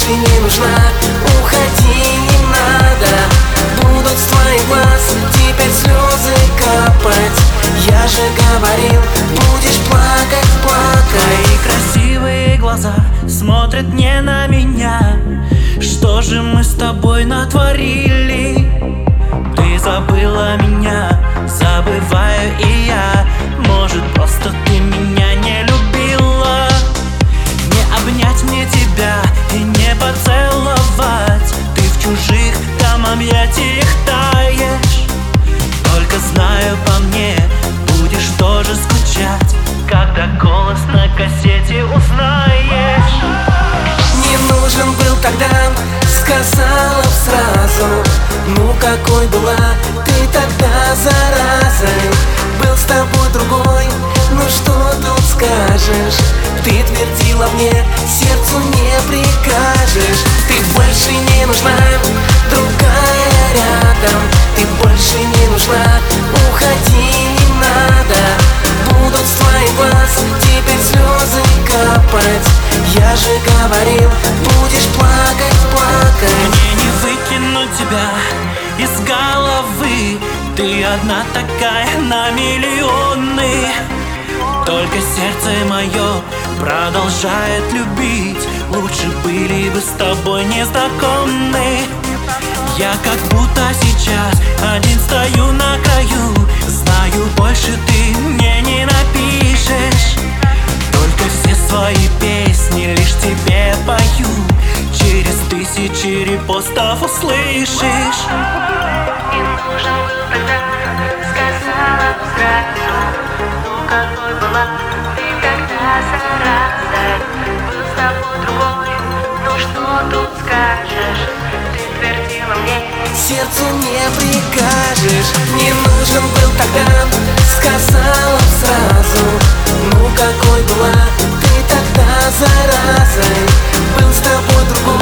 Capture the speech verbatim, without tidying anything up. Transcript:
больше не нужна. Уходи, не надо. Будут с твоих глаз теперь слезы капать. Я же говорил, будешь плакать, плакать. Твои красивые глаза смотрят не на меня. Что же мы с тобой натворили? Ты забыла меня, забываю и я. Может, просто ты меня не любила. Не обнять мне тебя и не поцеловать. Ты в чужих там объятиях таешь. Только знаю, по мне будешь тоже скучать, когда голос на кассете узнаешь. Не нужен был тогда, сказала б сразу. Ну какой была ты тогда, зараза. Был с тобой другой, ну что тут скажешь? Ты твердила мне, сердцу не прикажешь. Ты больше не нужна, другая рядом. Ты больше не нужна, уходи, не надо. Будут с твоих глаз теперь слезы капать. Я же говорил, будешь плакать, плакать. Мне не выкинуть тебя из головы. Ты одна такая на миллионы. Только сердце мое продолжает любить. Лучше были бы с тобой незнакомы. Я как будто сейчас один стою на краю. Знаю, больше ты мне не напишешь. Только все свои песни лишь тебе пою. Через тысячи репостов услышишь. Не нужен был тогда, сказала б сразу. Ну какой была ты тогда, зараза. Был с тобой другой, ну что тут скажешь? Ты твердила мне, сердцу не прикажешь. Не нужен был тогда, сказала б сразу. Ну какой была ты тогда, зараза. Был с тобой другой.